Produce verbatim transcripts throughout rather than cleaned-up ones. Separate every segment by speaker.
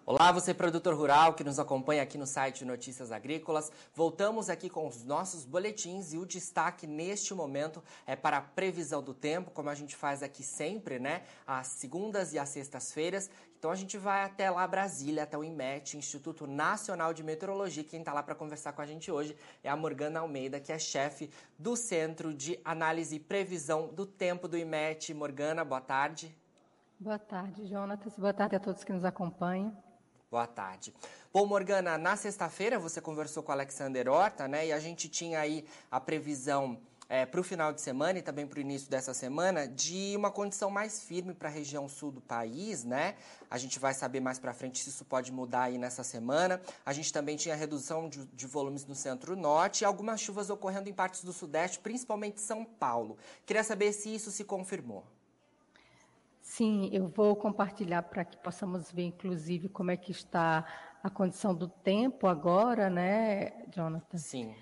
Speaker 1: Olá, você produtor rural que nos acompanha aqui no site Notícias Agrícolas. Voltamos aqui com os nossos boletins e o destaque neste momento é para a previsão do tempo, como a gente faz aqui sempre, né? Às segundas e às sextas-feiras. Então a gente vai até lá Brasília, até o IMET, Instituto Nacional de Meteorologia. Quem está lá para conversar com a gente hoje é a Morgana Almeida, que é chefe do Centro de Análise e Previsão do Tempo do IMET. Morgana, boa tarde.
Speaker 2: Boa tarde, Jonatas. Boa tarde a todos que nos acompanham.
Speaker 1: Boa tarde. Bom, Morgana, na sexta-feira você conversou com o Alexander Horta, né? E a gente tinha aí a previsão é, para o final de semana e também para o início dessa semana de uma condição mais firme para a região sul do país, né? A gente vai saber mais para frente se isso pode mudar aí nessa semana. A gente também tinha redução de, de volumes no centro-norte e algumas chuvas ocorrendo em partes do sudeste, principalmente São Paulo. Queria saber se isso se confirmou.
Speaker 2: Sim, eu vou compartilhar para que possamos ver, inclusive, como é que está a condição do tempo agora, né, Jonathan?
Speaker 1: Sim.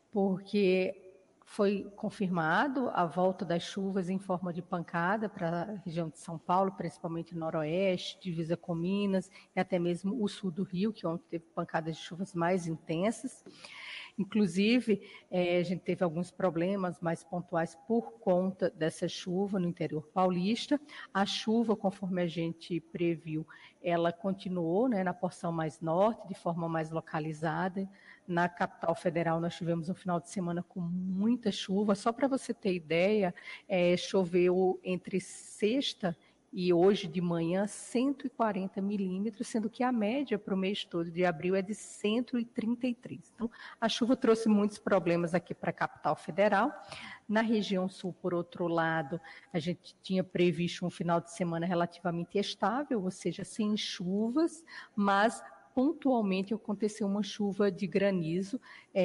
Speaker 2: Porque foi confirmado a volta das chuvas em forma de pancada para a região de São Paulo, principalmente noroeste, divisa com Minas, e até mesmo o sul do Rio, que ontem teve pancadas de chuvas mais intensas. Inclusive, eh, a gente teve alguns problemas mais pontuais por conta dessa chuva no interior paulista. A chuva, conforme a gente previu, ela continuou, né, na porção mais norte, de forma mais localizada. Na capital federal, nós tivemos um final de semana com muita chuva. Só para você ter ideia, eh, choveu entre sexta e hoje de manhã cento e quarenta milímetros, sendo que a média para o mês todo de abril é de cento e trinta e três. Então, a chuva trouxe muitos problemas aqui para a capital federal. Na região sul, por outro lado, a gente tinha previsto um final de semana relativamente estável, ou seja, sem chuvas, mas pontualmente aconteceu uma chuva de granizo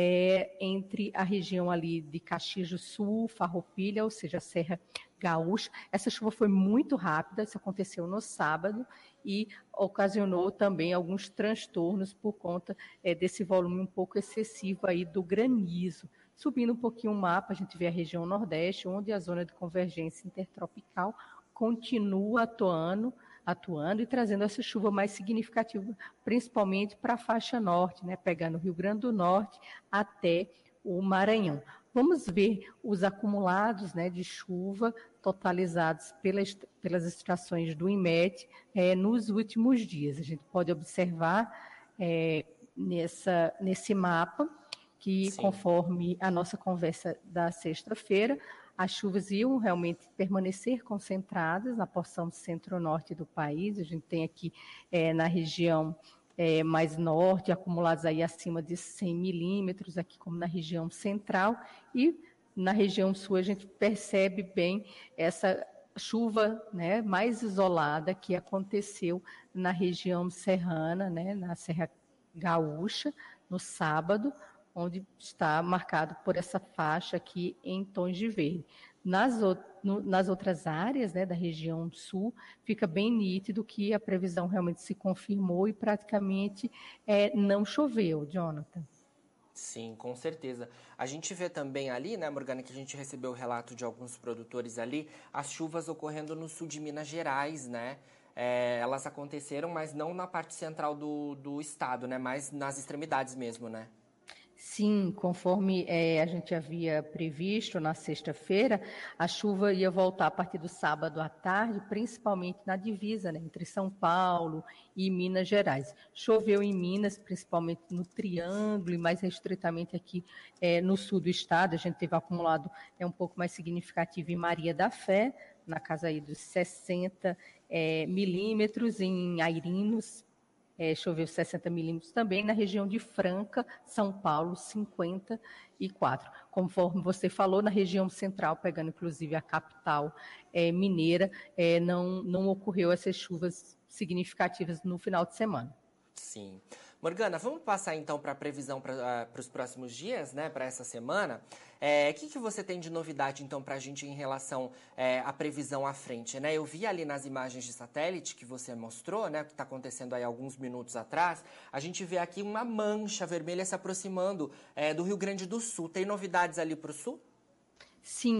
Speaker 2: é, entre a região ali de Caxias do Sul, Farroupilha, ou seja, a Serra Gaúcha. Essa chuva foi muito rápida, isso aconteceu no sábado e ocasionou também alguns transtornos por conta é, desse volume um pouco excessivo aí do granizo. Subindo um pouquinho o mapa, a gente vê a região Nordeste, onde a zona de convergência intertropical continua atuando, atuando e trazendo essa chuva mais significativa, principalmente para a faixa norte, né, pegando o Rio Grande do Norte até o Maranhão. Vamos ver os acumulados, né, de chuva totalizados pelas, pelas estações do IMET é, nos últimos dias. A gente pode observar é, nessa, nesse mapa que, Sim. conforme a nossa conversa da sexta-feira, as chuvas iam realmente permanecer concentradas na porção centro-norte do país. A gente tem aqui é, na região é, mais norte, acumulados aí acima de cem milímetros, aqui como na região central, e na região sul a gente percebe bem essa chuva, né, mais isolada que aconteceu na região serrana, né, na Serra Gaúcha, no sábado, onde está marcado por essa faixa aqui em tons de verde. Nas, no, nas outras áreas, né, da região sul, fica bem nítido que a previsão realmente se confirmou e praticamente é, não choveu, Jonathan.
Speaker 1: Sim, com certeza. A gente vê também ali, né, Morgana, que a gente recebeu o relato de alguns produtores ali, as chuvas ocorrendo no sul de Minas Gerais, né? É, elas aconteceram, mas não na parte central do, do estado, né? Mas nas extremidades mesmo, né?
Speaker 2: Sim, conforme é, a gente havia previsto na sexta-feira, a chuva ia voltar a partir do sábado à tarde, principalmente na divisa, né, entre São Paulo e Minas Gerais. Choveu em Minas, principalmente no Triângulo e mais restritamente aqui é, no sul do estado. A gente teve acumulado é, um pouco mais significativo em Maria da Fé, na casa aí dos sessenta é, milímetros, em Airinos, É, choveu sessenta milímetros também, na região de Franca, São Paulo, cinquenta e quatro. Conforme você falou, na região central, pegando inclusive a capital é, mineira, é, não, não ocorreu essas chuvas significativas no final de semana.
Speaker 1: Sim. Morgana, vamos passar então para a previsão para uh, os próximos dias, né, para essa semana. O é, que, que você tem de novidade então para a gente em relação é, à previsão à frente, né? Eu vi ali nas imagens de satélite que você mostrou, né, que está acontecendo aí alguns minutos atrás, a gente vê aqui uma mancha vermelha se aproximando é, do Rio Grande do Sul. Tem novidades ali para o sul?
Speaker 2: Sim,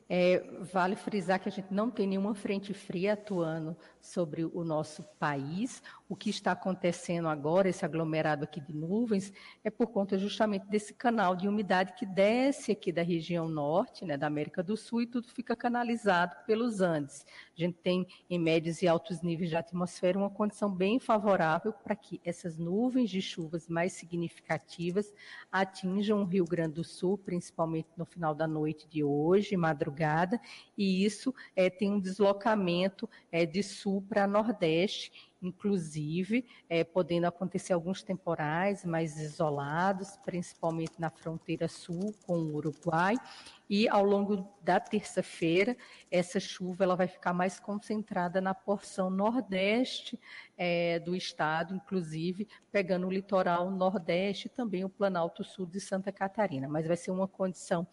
Speaker 2: É, vale frisar que a gente não tem nenhuma frente fria atuando sobre o nosso país. O que está acontecendo agora, esse aglomerado aqui de nuvens, é por conta justamente desse canal de umidade que desce aqui da região norte, né, da América do Sul, e tudo fica canalizado pelos Andes. A gente tem, em médios e altos níveis de atmosfera, uma condição bem favorável para que essas nuvens de chuvas mais significativas atinjam o Rio Grande do Sul, principalmente no final da noite de hoje, madrugada, e isso é, tem um deslocamento é, de sul para nordeste, inclusive é, podendo acontecer alguns temporais mais isolados, principalmente na fronteira sul com o Uruguai, e ao longo da terça-feira, essa chuva ela vai ficar mais concentrada na porção nordeste é, do estado, inclusive pegando o litoral nordeste e também o Planalto Sul de Santa Catarina, mas vai ser uma condição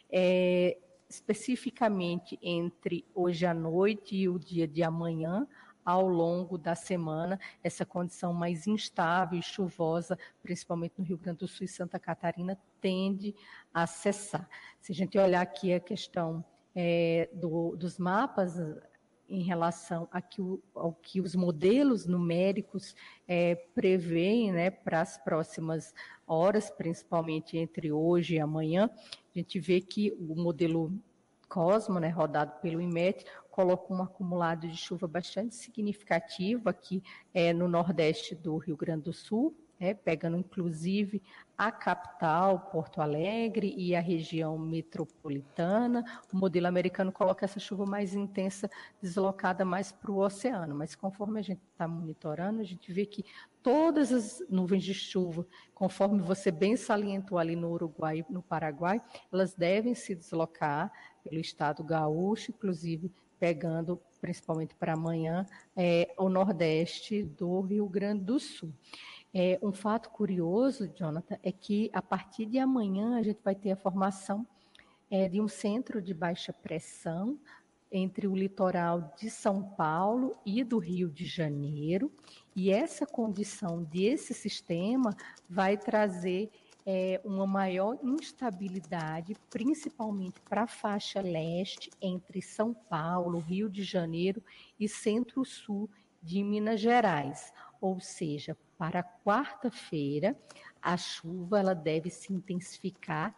Speaker 2: é, especificamente entre hoje à noite e o dia de amanhã, ao longo da semana, essa condição mais instável e chuvosa, principalmente no Rio Grande do Sul e Santa Catarina, tende a cessar. Se a gente olhar aqui a questão é, do, dos mapas, em relação a que o, ao que os modelos numéricos é, preveem, né, para as próximas horas, principalmente entre hoje e amanhã, a gente vê que o modelo Cosmo, né, rodado pelo IMET, coloca um acumulado de chuva bastante significativo aqui é, no nordeste do Rio Grande do Sul, é, pegando inclusive a capital, Porto Alegre, e a região metropolitana. O modelo americano coloca essa chuva mais intensa, deslocada mais para o oceano, mas conforme a gente está monitorando, a gente vê que todas as nuvens de chuva, conforme você bem salientou ali no Uruguai e no Paraguai, elas devem se deslocar pelo estado gaúcho, inclusive pegando, principalmente para amanhã, é, o nordeste do Rio Grande do Sul. É, um fato curioso, Jonathan, é que a partir de amanhã a gente vai ter a formação é, de um centro de baixa pressão entre o litoral de São Paulo e do Rio de Janeiro, e essa condição desse sistema vai trazer é, uma maior instabilidade, principalmente para a faixa leste, entre São Paulo, Rio de Janeiro e centro-sul de Minas Gerais. Ou seja, para quarta-feira, a chuva ela deve se intensificar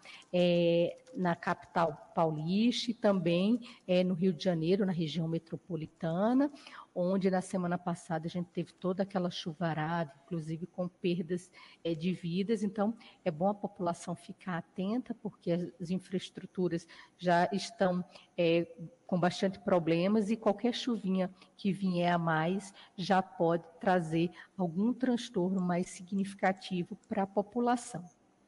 Speaker 2: é, na capital paulista e também é, no Rio de Janeiro, na região metropolitana, onde na semana passada a gente teve toda aquela chuvarada, inclusive com perdas é, de vidas. Então, é bom a população ficar atenta, porque as infraestruturas já estão é, com bastante problemas e qualquer chuvinha que vier a mais já pode trazer algum transtorno mais significativo para a população.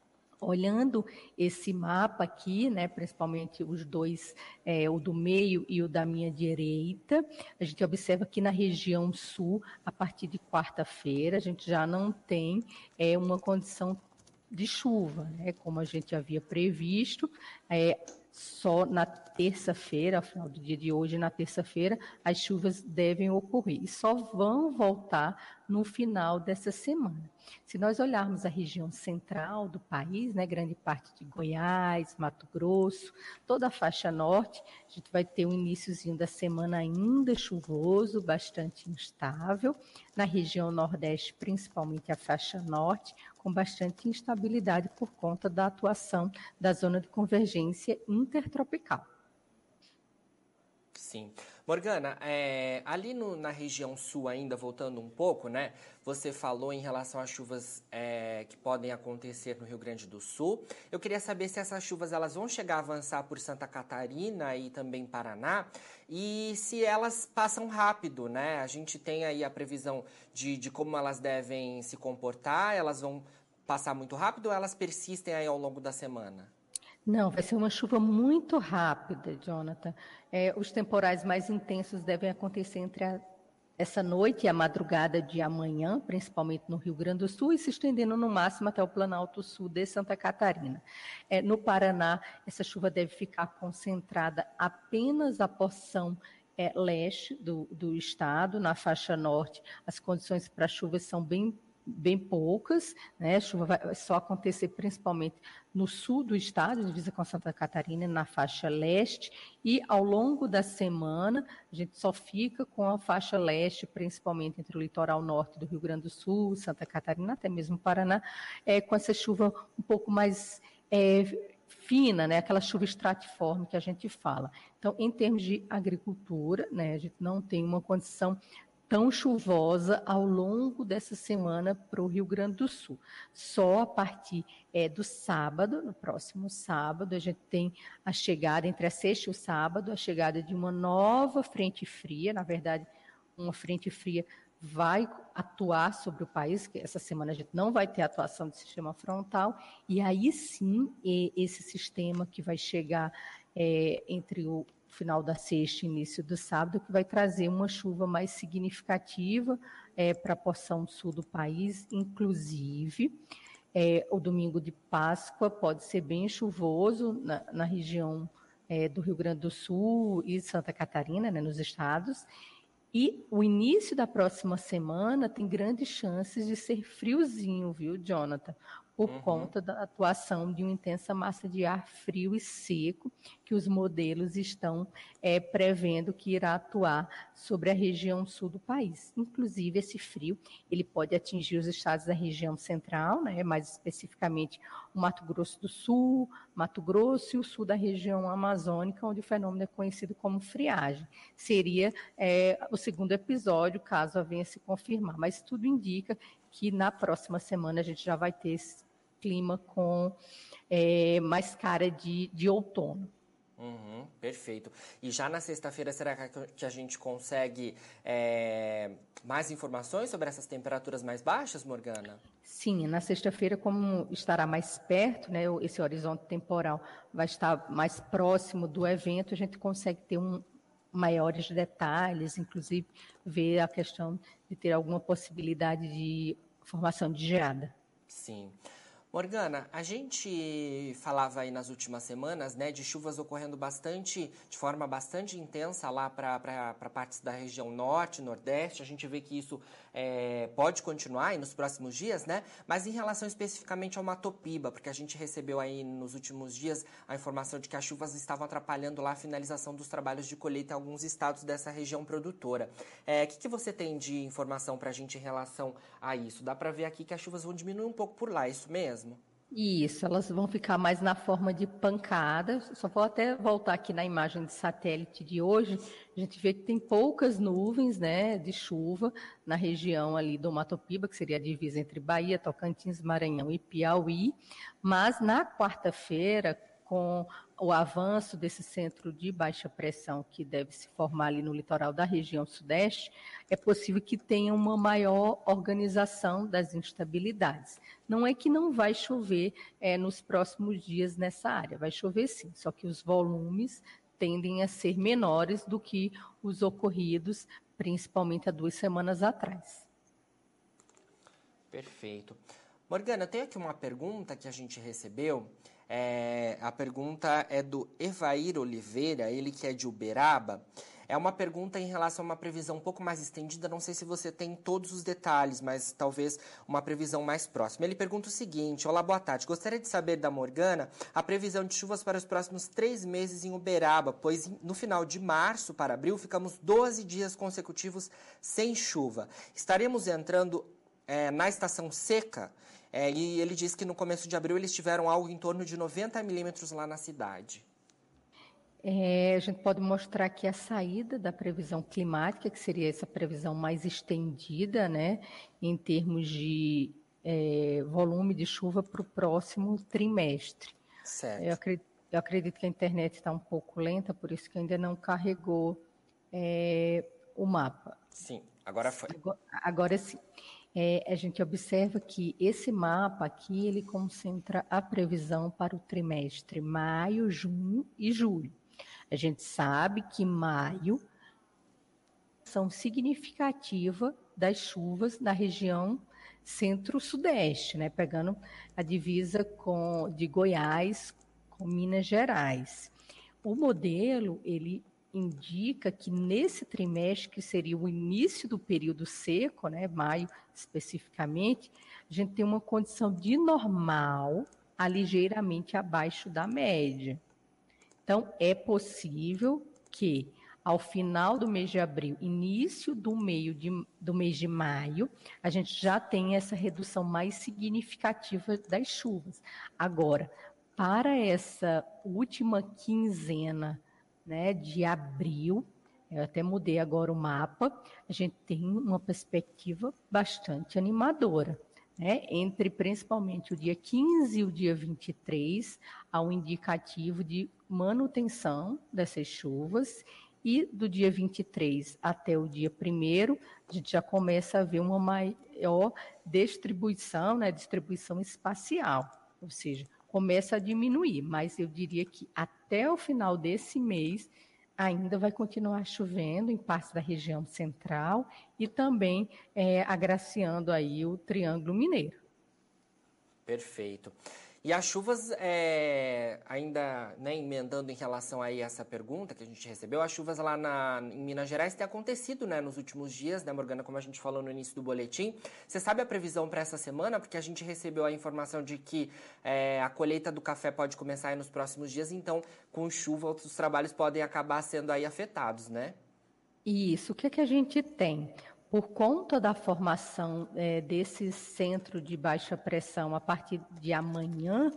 Speaker 2: Olhando esse mapa aqui, né, principalmente os dois, é, o do meio e o da minha direita, a gente observa que na região sul, a partir de quarta-feira, a gente já não tem é, uma condição de chuva, né, como a gente havia previsto, é, só na terça-feira, ao final do dia de hoje, na terça-feira, as chuvas devem ocorrer e só vão voltar no final dessa semana. Se nós olharmos a região central do país, né, grande parte de Goiás, Mato Grosso, toda a faixa norte, a gente vai ter um iniciozinho da semana ainda chuvoso, bastante instável. Na região nordeste, principalmente a faixa norte, com bastante instabilidade por conta da atuação da zona de convergência intertropical.
Speaker 1: Sim. Morgana, é, ali no, na região sul ainda, voltando um pouco, né? Você falou em relação às chuvas é, que podem acontecer no Rio Grande do Sul. Eu queria saber se essas chuvas elas vão chegar a avançar por Santa Catarina e também Paraná, e se elas passam rápido, né? A gente tem aí a previsão de, de como elas devem se comportar, elas vão passar muito rápido ou elas persistem aí ao longo da semana?
Speaker 2: Não, vai ser uma chuva muito rápida, Jonathan. É, os temporais mais intensos devem acontecer entre a, essa noite e a madrugada de amanhã, principalmente no Rio Grande do Sul, e se estendendo no máximo até o Planalto Sul de Santa Catarina. É, no Paraná, essa chuva deve ficar concentrada apenas a porção é, leste do, do estado, na faixa norte. As condições para chuvas são bem bem poucas, né? A chuva vai só acontecer principalmente no sul do estado, divisa com Santa Catarina, na faixa leste, e ao longo da semana a gente só fica com a faixa leste, principalmente entre o litoral norte do Rio Grande do Sul, Santa Catarina, até mesmo Paraná, é, com essa chuva um pouco mais é, fina, né? Aquela chuva estratiforme que a gente fala. Então, em termos de agricultura, né, a gente não tem uma condição tão chuvosa ao longo dessa semana para o Rio Grande do Sul. Só a partir é, do sábado, no próximo sábado, a gente tem a chegada, entre a sexta e o sábado, a chegada de uma nova frente fria, na verdade, uma frente fria vai atuar sobre o país, que essa semana a gente não vai ter atuação do sistema frontal, e aí sim, esse sistema que vai chegar é, entre o final da sexta e início do sábado, que vai trazer uma chuva mais significativa é, para a porção sul do país, inclusive é, o domingo de Páscoa pode ser bem chuvoso na, na região é, do Rio Grande do Sul e Santa Catarina, né, nos estados, e o início da próxima semana tem grandes chances de ser friozinho, viu, Jonathan? Por uhum. conta da atuação de uma intensa massa de ar frio e seco que os modelos estão é, prevendo que irá atuar sobre a região sul do país. Inclusive, esse frio ele pode atingir os estados da região central, né, mais especificamente o Mato Grosso do Sul, Mato Grosso e o sul da região amazônica, onde o fenômeno é conhecido como friagem. Seria é, o segundo episódio, caso venha se confirmar. Mas tudo indica que na próxima semana a gente já vai ter esse clima com é, mais cara de, de outono.
Speaker 1: Uhum, perfeito. E já na sexta-feira, será que a gente consegue é, mais informações sobre essas temperaturas mais baixas, Morgana?
Speaker 2: Sim, na sexta-feira, como estará mais perto, né, esse horizonte temporal vai estar mais próximo do evento, a gente consegue ter um, maiores detalhes, inclusive ver a questão de ter alguma possibilidade de formação de geada.
Speaker 1: Sim. Morgana, a gente falava aí nas últimas semanas, né, de chuvas ocorrendo bastante, de forma bastante intensa lá para partes da região norte, nordeste. A gente vê que isso é, pode continuar aí nos próximos dias, né? Mas em relação especificamente ao Mato Piba, porque a gente recebeu aí nos últimos dias a informação de que as chuvas estavam atrapalhando lá a finalização dos trabalhos de colheita em alguns estados dessa região produtora. É, o que, que você tem de informação para a gente em relação a isso? Dá para ver aqui que as chuvas vão diminuir um pouco por lá, é isso mesmo?
Speaker 2: Isso, elas vão ficar mais na forma de pancada. Só vou até voltar aqui na imagem de satélite de hoje. A gente vê que tem poucas nuvens, né, de chuva na região ali do Mato Piba, que seria a divisa entre Bahia, Tocantins, Maranhão e Piauí. Mas na quarta-feira, com o avanço desse centro de baixa pressão que deve se formar ali no litoral da região sudeste, é possível que tenha uma maior organização das instabilidades. Não é que não vai chover é, nos próximos dias nessa área, vai chover sim, só que os volumes tendem a ser menores do que os ocorridos, principalmente há duas semanas atrás.
Speaker 1: Perfeito. Morgana, tem aqui uma pergunta que a gente recebeu. É, a pergunta é do Evair Oliveira, ele que é de Uberaba. É uma pergunta em relação a uma previsão um pouco mais estendida, não sei se você tem todos os detalhes, mas talvez uma previsão mais próxima. Ele pergunta o seguinte: olá, boa tarde, gostaria de saber da Morgana a previsão de chuvas para os próximos três meses em Uberaba, pois no final de março para abril ficamos doze dias consecutivos sem chuva. Estaremos entrando é, na estação seca? É, e ele diz que no começo de abril eles tiveram algo em torno de noventa milímetros lá na cidade.
Speaker 2: É, a gente pode mostrar aqui a saída da previsão climática, que seria essa previsão mais estendida, né, em termos de é, volume de chuva para o próximo trimestre.
Speaker 1: Certo.
Speaker 2: Eu acredito, eu acredito que a internet está um pouco lenta, por isso que ainda não carregou é, o mapa.
Speaker 1: Sim, agora foi.
Speaker 2: Agora, agora sim. É, a gente observa que esse mapa aqui, ele concentra a previsão para o trimestre maio, junho e julho. A gente sabe que maio são significativa das chuvas na região centro-sudeste, né? Pegando a divisa com, de Goiás com Minas Gerais. O modelo, ele indica que nesse trimestre, que seria o início do período seco, né, maio especificamente, a gente tem uma condição de normal a ligeiramente abaixo da média. Então, é possível que ao final do mês de abril, início do, meio de, do mês de maio, a gente já tenha essa redução mais significativa das chuvas. Agora, para essa última quinzena, né, de abril, eu até mudei agora o mapa, a gente tem uma perspectiva bastante animadora. Né? Entre principalmente o dia quinze e o dia vinte e três, há um indicativo de manutenção dessas chuvas, e do dia vinte e três até o dia primeiro, a gente já começa a ver uma maior distribuição, né, distribuição espacial, ou seja, começa a diminuir, mas eu diria que até o final desse mês ainda vai continuar chovendo em partes da região central e também é, agraciando aí o Triângulo Mineiro.
Speaker 1: Perfeito. E as chuvas, é, ainda né, emendando em relação aí a essa pergunta que a gente recebeu, as chuvas lá na, em Minas Gerais têm acontecido né, nos últimos dias, né, Morgana, como a gente falou no início do boletim. Você sabe a previsão para essa semana? Porque a gente recebeu a informação de que é, a colheita do café pode começar aí nos próximos dias, então com chuva outros trabalhos podem acabar sendo aí afetados, né?
Speaker 2: Isso, o que, é que a gente tem? Por conta da formação é, desse centro de baixa pressão a partir de amanhã,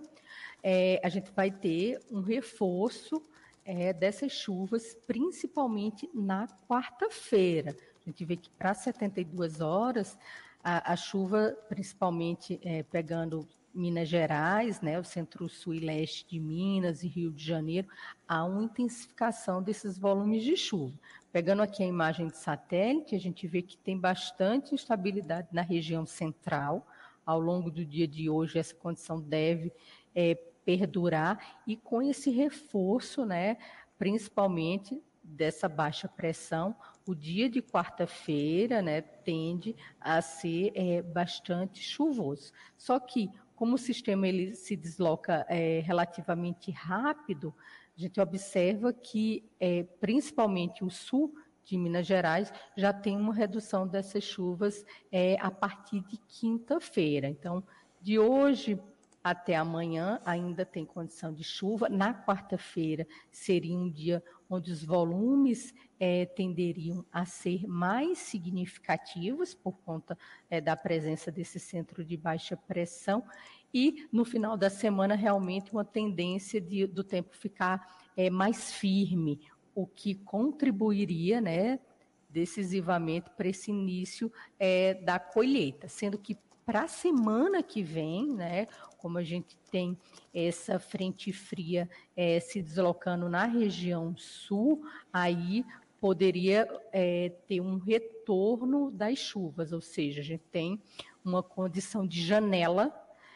Speaker 2: é, a gente vai ter um reforço é, dessas chuvas, principalmente na quarta-feira. A gente vê que para setenta e duas horas, a, a chuva, principalmente é, pegando Minas Gerais, né, o centro-sul e leste de Minas e Rio de Janeiro, há uma intensificação desses volumes de chuva. Pegando aqui a imagem de satélite, a gente vê que tem bastante instabilidade na região central. Ao longo do dia de hoje, essa condição deve é, perdurar, e com esse reforço, né, principalmente dessa baixa pressão, o dia de quarta-feira, né, tende a ser é, bastante chuvoso. Só que, como o sistema ele se desloca é, relativamente rápido, a gente observa que, é, principalmente o sul de Minas Gerais, já tem uma redução dessas chuvas é, a partir de quinta-feira. Então, de hoje até amanhã ainda tem condição de chuva. Na quarta-feira seria um dia onde os volumes é, tenderiam a ser mais significativos por conta é, da presença desse centro de baixa pressão. E no final da semana, realmente, uma tendência de, do tempo ficar é, mais firme, o que contribuiria, né, decisivamente para esse início é, da colheita, sendo que para a semana que vem, né, como a gente tem essa frente fria é, se deslocando na região sul, aí poderia é, ter um retorno das chuvas, ou seja, a gente tem uma condição de janela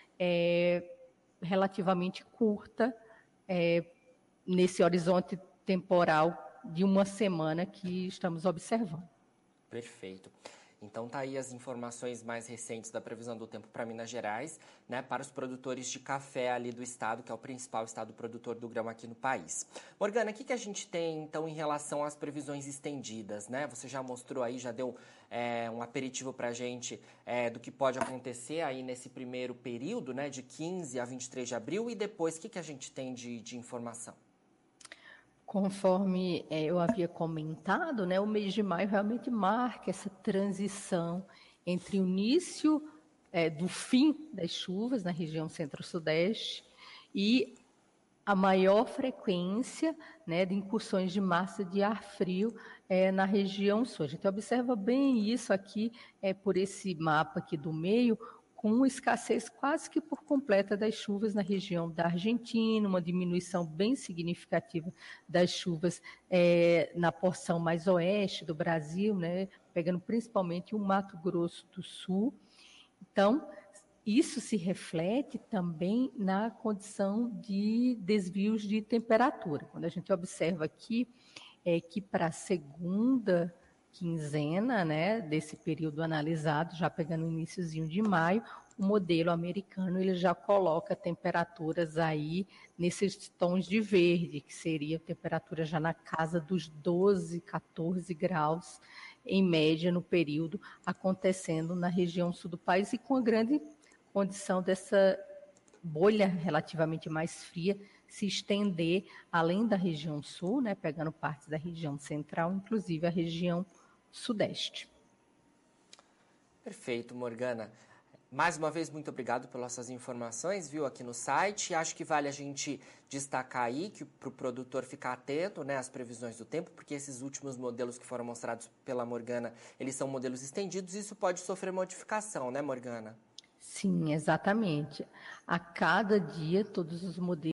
Speaker 2: É, relativamente curta é, nesse horizonte temporal de uma semana que estamos observando.
Speaker 1: Perfeito. Então tá aí as informações mais recentes da previsão do tempo para Minas Gerais, né, para os produtores de café ali do estado, que é o principal estado produtor do grão aqui no país. Morgana, o que, que a gente tem então em relação às previsões estendidas, né? Você já mostrou aí, já deu é, um aperitivo para a gente é, do que pode acontecer aí nesse primeiro período, né, de quinze a vinte e três de abril, e depois o que, que a gente tem de, de informação?
Speaker 2: Conforme é, eu havia comentado, né, o mês de maio realmente marca essa transição entre o início é, do fim das chuvas na região centro-sudeste e a maior frequência, né, de incursões de massa de ar frio é, na região sul. A gente observa bem isso aqui é, por esse mapa aqui do meio, com uma escassez quase que por completa das chuvas na região da Argentina, uma diminuição bem significativa das chuvas é, na porção mais oeste do Brasil, né, pegando principalmente o Mato Grosso do Sul. Então, isso se reflete também na condição de desvios de temperatura. Quando a gente observa aqui é que para a segunda quinzena, né, desse período analisado, já pegando o iniciozinho de maio, o modelo americano ele já coloca temperaturas aí nesses tons de verde, que seria temperatura já na casa dos doze, quatorze graus, em média, no período, acontecendo na região sul do país, e com a grande condição dessa bolha relativamente mais fria se estender além da região sul, né, pegando partes da região central, inclusive a região sudeste.
Speaker 1: Perfeito, Morgana. Mais uma vez, muito obrigado pelas suas informações, viu, aqui no site. Acho que vale a gente destacar aí que para o produtor ficar atento, né, às previsões do tempo, porque esses últimos modelos que foram mostrados pela Morgana, eles são modelos estendidos e isso pode sofrer modificação, né, Morgana?
Speaker 2: Sim, exatamente. A cada dia, todos os modelos,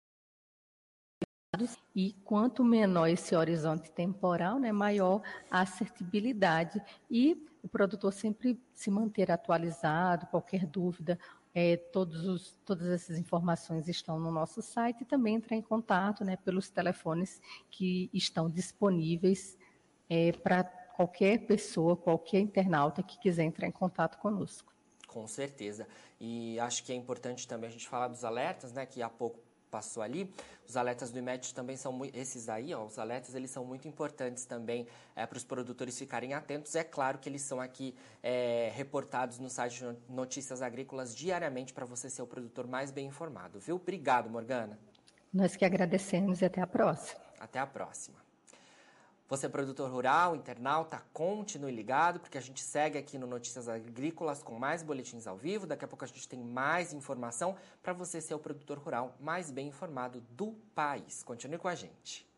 Speaker 2: e quanto menor esse horizonte temporal, né, maior a assertibilidade, e o produtor sempre se manter atualizado, qualquer dúvida, é, todos os, todas essas informações estão no nosso site, e também entrar em contato, né, pelos telefones que estão disponíveis é, para qualquer pessoa, qualquer internauta que quiser entrar em contato conosco.
Speaker 1: Com certeza. E acho que é importante também a gente falar dos alertas, né, que há pouco passou ali. Os alertas do IMET também são muito, esses aí, ó, os alertas, eles são muito importantes também é, para os produtores ficarem atentos. É claro que eles são aqui é, reportados no site Notícias Agrícolas diariamente para você ser o produtor mais bem informado, viu? Obrigado, Morgana.
Speaker 2: Nós que agradecemos e até a próxima.
Speaker 1: Até a próxima. Você é produtor rural, internauta, continue ligado, porque a gente segue aqui no Notícias Agrícolas com mais boletins ao vivo. Daqui a pouco a gente tem mais informação para você ser o produtor rural mais bem informado do país. Continue com a gente.